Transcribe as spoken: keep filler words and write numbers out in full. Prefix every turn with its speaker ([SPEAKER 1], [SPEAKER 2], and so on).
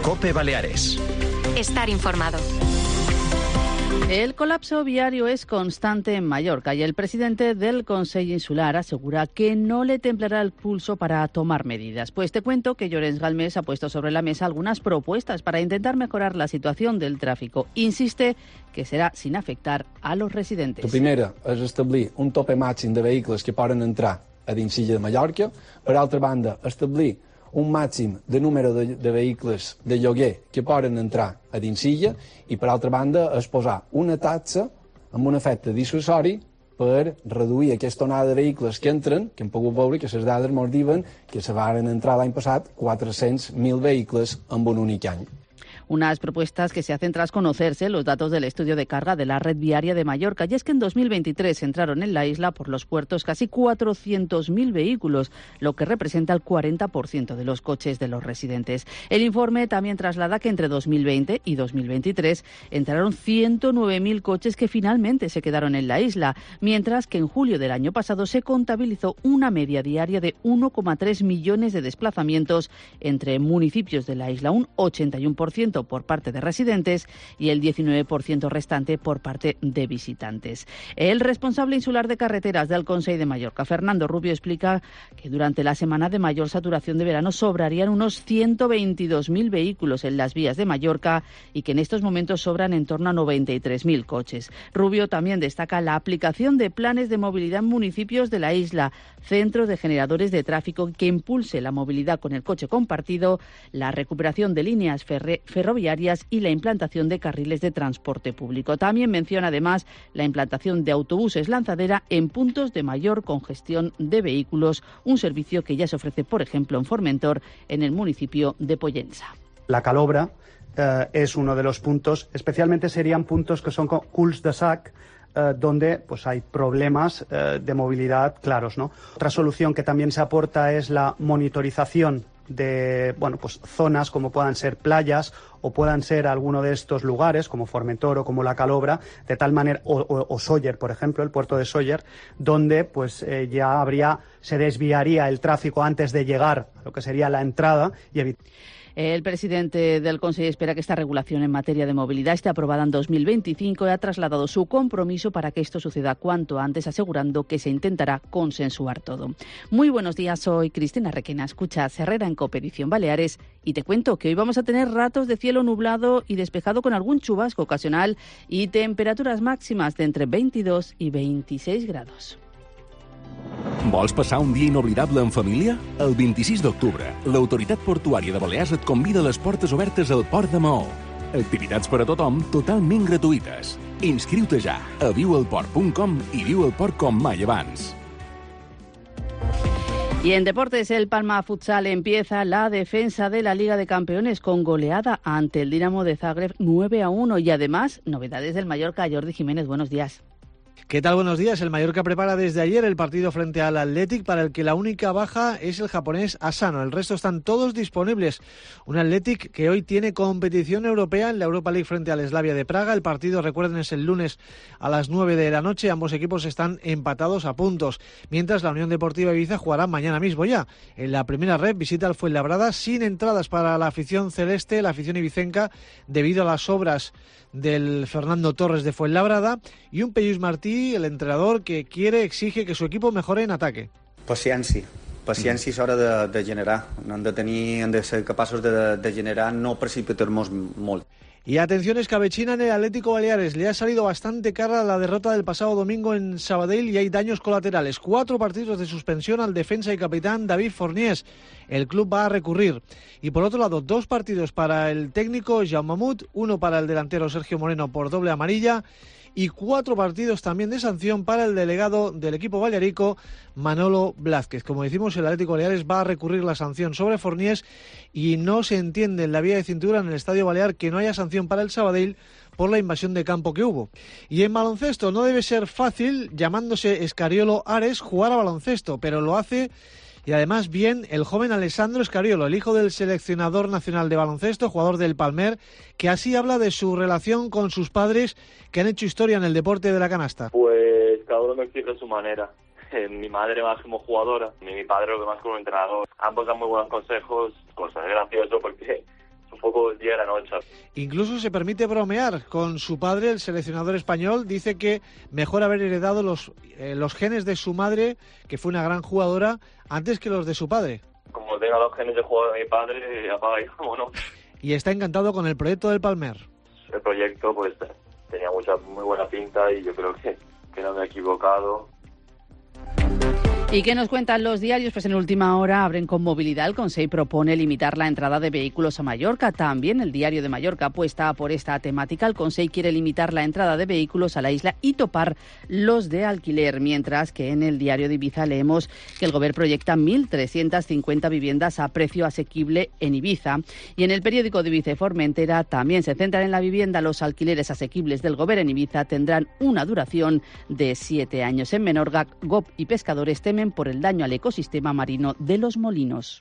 [SPEAKER 1] COPE Baleares.
[SPEAKER 2] Estar informado.
[SPEAKER 3] El colapso viario es constante en Mallorca y el presidente del Consell Insular asegura que no le temblará el pulso para tomar medidas. Pues te cuento que Llorenç Galmés ha puesto sobre la mesa algunas propuestas para intentar mejorar la situación del tráfico. Insiste que será sin afectar a los residentes.
[SPEAKER 4] La primera és establir un tope màxim de vehicles que poden entrar a dins l'illa de Mallorca. Per altra banda, establir un màxim de número de, de vehicles de lloguer que poden entrar a dins l'illa i, per altra banda, es posar una taxa amb un efecte dissuasori per reduir aquesta onada de vehicles que entren, que hem pogut veure que les dades ens diuen que se van entrar l'any passat quatre-cents mil vehicles en un únic any.
[SPEAKER 3] Unas propuestas que se hacen tras conocerse los datos del estudio de carga de la red viaria de Mallorca. Y es que en dos mil veintitrés entraron en la isla por los puertos casi cuatrocientos mil vehículos, lo que representa el cuarenta por ciento de los coches de los residentes. El informe también traslada que entre dos mil veinte y dos mil veintitrés entraron ciento nueve mil coches que finalmente se quedaron en la isla, mientras que en julio del año pasado se contabilizó una media diaria de uno coma tres millones de desplazamientos entre municipios de la isla, un ochenta y uno por ciento por parte de residentes y el diecinueve por ciento restante por parte de visitantes. El responsable insular de carreteras del Consell de Mallorca, Fernando Rubio, explica que durante la semana de mayor saturación de verano sobrarían unos ciento veintidós mil vehículos en las vías de Mallorca y que en estos momentos sobran en torno a noventa y tres mil coches. Rubio también destaca la aplicación de planes de movilidad en municipios de la isla, centros de generadores de tráfico que impulse la movilidad con el coche compartido, la recuperación de líneas ferre- ferroviarias y la implantación de carriles de transporte público. También menciona además la implantación de autobuses lanzadera en puntos de mayor congestión de vehículos, un servicio que ya se ofrece, por ejemplo, en Formentor, en el municipio de Pollença.
[SPEAKER 5] La Calobra eh, es uno de los puntos, especialmente serían puntos que son culs de sac, eh, donde pues hay problemas eh, de movilidad claros, ¿no? Otra solución que también se aporta es la monitorización de bueno pues zonas como puedan ser playas o puedan ser alguno de estos lugares como Formentor o como la Calobra, de tal manera o, o, o Sóller, por ejemplo, el puerto de Sóller, donde pues eh, ya habría se desviaría el tráfico antes de llegar a lo que sería la entrada y evitar.
[SPEAKER 3] El presidente del Consell espera que esta regulación en materia de movilidad esté aprobada en dos mil veinticinco y ha trasladado su compromiso para que esto suceda cuanto antes, asegurando que se intentará consensuar todo. Muy buenos días, soy Cristina Requena, escuchas Herrera en COPE Edición Baleares y te cuento que hoy vamos a tener ratos de cielo nublado y despejado con algún chubasco ocasional y temperaturas máximas de entre veintidós y veintiséis grados.
[SPEAKER 6] Vols passar un dia inoblidable en família? El vint-i-sis d'octubre, l'Autoritat Portuària de Balears et convida a les portes obertes al Port de Maó. Activitats per a tothom totalment gratuïtes. Inscriu-te ja a viu el port punt com i viu el port com mai abans.
[SPEAKER 3] Y en deportes, el Palma Futsal empieza la defensa de la Liga de Campeones con goleada ante el Dinamo de Zagreb nueve a uno y además novedades del Mallorca. Jordi Jiménez, buenos días.
[SPEAKER 7] ¿Qué tal? Buenos días. El Mallorca prepara desde ayer el partido frente al Athletic, para el que la única baja es el japonés Asano. El resto están todos disponibles. Un Athletic que hoy tiene competición europea en la Europa League frente al Slavia de Praga. El partido, recuerden, es el lunes a las nueve de la noche. Ambos equipos están empatados a puntos. Mientras la Unión Deportiva Ibiza jugará mañana mismo ya. En la primera red visita al Fuenlabrada sin entradas para la afición celeste, la afición ibicenca, debido a las obras del Fernando Torres de Fuenlabrada, y un Pellús Martí, el entrenador, que quiere, exige que su equipo mejore en ataque.
[SPEAKER 8] Paciència, paciència és hora de, de generar, hem de tenir, hem de ser capaços de, de generar, no precipitar-nos molt.
[SPEAKER 7] Y atención, escabechina en el Atlético Baleares. Le ha salido bastante cara la derrota del pasado domingo en Sabadell y hay daños colaterales. Cuatro partidos de suspensión al defensa y capitán David Forniés. El club va a recurrir. Y por otro lado, dos partidos para el técnico Jaume Mut, uno para el delantero Sergio Moreno por doble amarilla y cuatro partidos también de sanción para el delegado del equipo balearico, Manolo Blázquez. Como decimos, el Atlético Baleares va a recurrir la sanción sobre Forniés y no se entiende en la vía de cintura en el Estadio Balear que no haya sanción para el Sabadell por la invasión de campo que hubo. Y en baloncesto no debe ser fácil, llamándose Escariolo Ares, jugar a baloncesto, pero lo hace... Y además bien el joven Alessandro Escariolo, el hijo del seleccionador nacional de baloncesto, jugador del Palmer, que así habla de su relación con sus padres que han hecho historia en el deporte de la canasta.
[SPEAKER 9] Pues cada uno me exige a su manera. Eh, mi madre más como jugadora, y mi padre lo que más como entrenador. Ambos dan muy buenos consejos, cosas gracioso porque son poco el día y la noche.
[SPEAKER 7] Incluso se permite bromear con su padre, el seleccionador español. Dice que mejor haber heredado los, eh, los genes de su madre, que fue una gran jugadora, antes que los de su padre.
[SPEAKER 9] Como tenga los genes de jugador de mi padre, apaga y vámonos.
[SPEAKER 7] Y está encantado con el proyecto del Palmer.
[SPEAKER 9] El proyecto pues tenía mucha muy buena pinta y yo creo que, que no me he equivocado.
[SPEAKER 3] ¿Y qué nos cuentan los diarios? Pues en última hora abren con movilidad. El Consell propone limitar la entrada de vehículos a Mallorca. También el Diario de Mallorca apuesta por esta temática. El Consell quiere limitar la entrada de vehículos a la isla y topar los de alquiler. Mientras que en el Diario de Ibiza leemos que el Govern proyecta mil trescientas cincuenta viviendas a precio asequible en Ibiza. Y en el periódico de Ibiza y Formentera también se centran en la vivienda. Los alquileres asequibles del Govern en Ibiza tendrán una duración de siete años. En Menorca, G O P y pescadores temen por el daño al ecosistema marino de los molinos.